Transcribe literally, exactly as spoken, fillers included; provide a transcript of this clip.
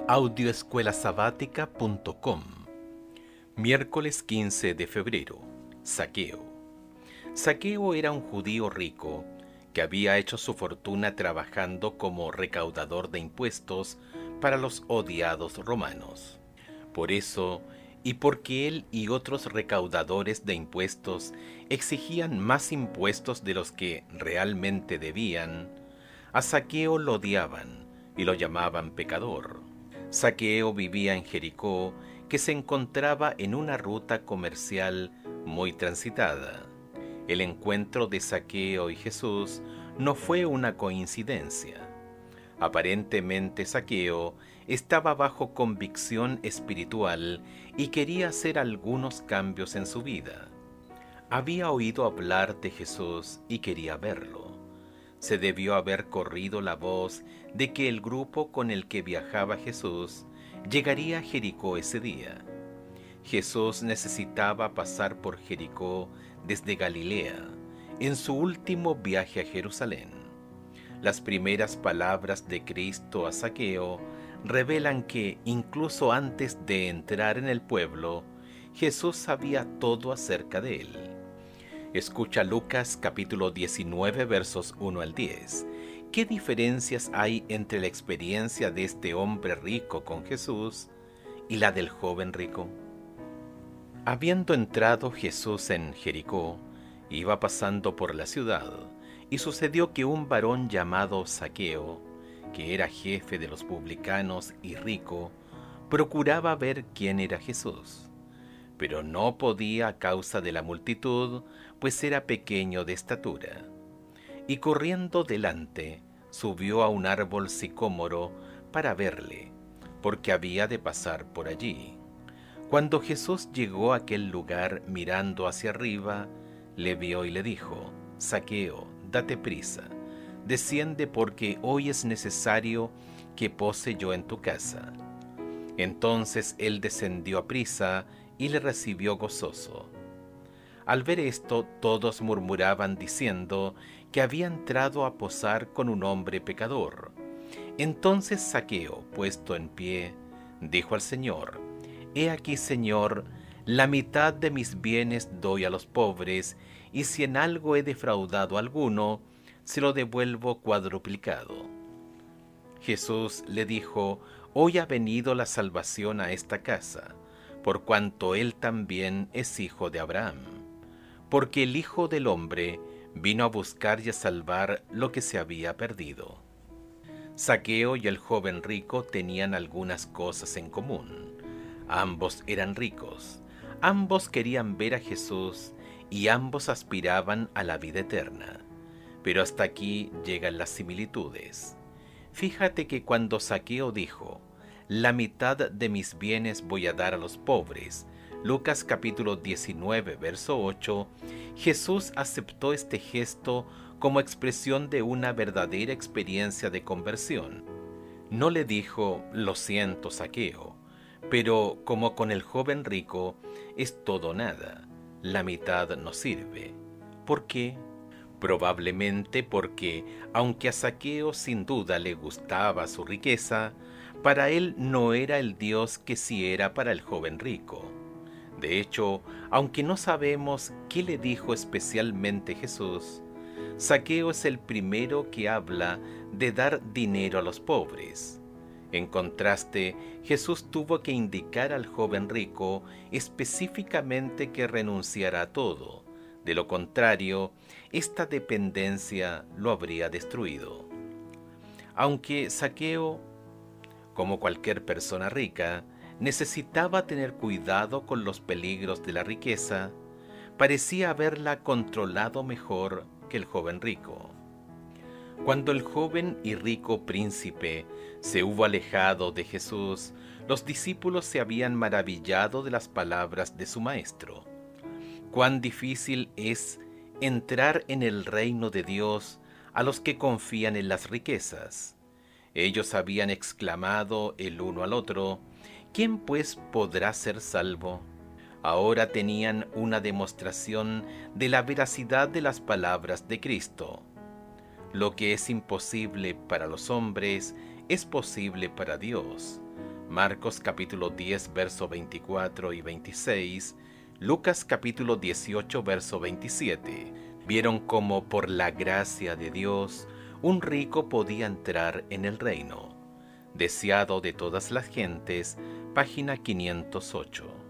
audioescuela sabática punto com. Miércoles quince de febrero. Zaqueo. Zaqueo era un judío rico que había hecho su fortuna trabajando como recaudador de impuestos para los odiados romanos. Por eso, y porque él y otros recaudadores de impuestos exigían más impuestos de los que realmente debían, a Zaqueo lo odiaban y lo llamaban pecador. Zaqueo vivía en Jericó, que se encontraba en una ruta comercial muy transitada. El encuentro de Zaqueo y Jesús no fue una coincidencia. Aparentemente Zaqueo estaba bajo convicción espiritual y quería hacer algunos cambios en su vida. Había oído hablar de Jesús y quería verlo. Se debió haber corrido la voz de que el grupo con el que viajaba Jesús llegaría a Jericó ese día. Jesús necesitaba pasar por Jericó desde Galilea, en su último viaje a Jerusalén. Las primeras palabras de Cristo a Zaqueo revelan que, incluso antes de entrar en el pueblo, Jesús sabía todo acerca de él. Escucha Lucas capítulo diecinueve versos uno al diez. ¿Qué diferencias hay entre la experiencia de este hombre rico con Jesús y la del joven rico? Habiendo entrado Jesús en Jericó, iba pasando por la ciudad, y sucedió que un varón llamado Zaqueo, que era jefe de los publicanos y rico, procuraba ver quién era Jesús. Pero no podía a causa de la multitud, pues era pequeño de estatura. Y corriendo delante, subió a un árbol sicómoro para verle, porque había de pasar por allí. Cuando Jesús llegó a aquel lugar mirando hacia arriba, le vio y le dijo: Zaqueo, date prisa, desciende porque hoy es necesario que pose yo en tu casa. Entonces él descendió a prisa y le recibió gozoso. Al ver esto, todos murmuraban diciendo que había entrado a posar con un hombre pecador. Entonces Zaqueo, puesto en pie, dijo al Señor: He aquí, Señor, la mitad de mis bienes doy a los pobres, y si en algo he defraudado a alguno, se lo devuelvo cuadruplicado. Jesús le dijo: Hoy ha venido la salvación a esta casa, por cuanto él también es hijo de Abraham, porque el Hijo del Hombre vino a buscar y a salvar lo que se había perdido. Zaqueo y el joven rico tenían algunas cosas en común. Ambos eran ricos, ambos querían ver a Jesús y ambos aspiraban a la vida eterna. Pero hasta aquí llegan las similitudes. Fíjate que cuando Zaqueo dijo: la mitad de mis bienes voy a dar a los pobres, Lucas capítulo diecinueve, verso ocho, Jesús aceptó este gesto como expresión de una verdadera experiencia de conversión. No le dijo: lo siento, Zaqueo, pero como con el joven rico, es todo o nada, la mitad no sirve. ¿Por qué? Probablemente porque, aunque a Zaqueo sin duda le gustaba su riqueza, para él no era el Dios que sí era para el joven rico. De hecho, aunque no sabemos qué le dijo especialmente Jesús, Zaqueo es el primero que habla de dar dinero a los pobres. En contraste, Jesús tuvo que indicar al joven rico específicamente que renunciara a todo. De lo contrario, esta dependencia lo habría destruido. Aunque Zaqueo, como cualquier persona rica, necesitaba tener cuidado con los peligros de la riqueza, parecía haberla controlado mejor que el joven rico. Cuando el joven y rico príncipe se hubo alejado de Jesús, los discípulos se habían maravillado de las palabras de su maestro. Cuán difícil es entrar en el reino de Dios a los que confían en las riquezas. Ellos habían exclamado el uno al otro: ¿quién pues podrá ser salvo? Ahora tenían una demostración de la veracidad de las palabras de Cristo. Lo que es imposible para los hombres es posible para Dios, Marcos capítulo diez, verso veinticuatro y veintiséis, Lucas capítulo dieciocho, verso veintisiete, vieron cómo por la gracia de Dios un rico podía entrar en el reino. Deseado de todas las gentes, página quinientos ocho.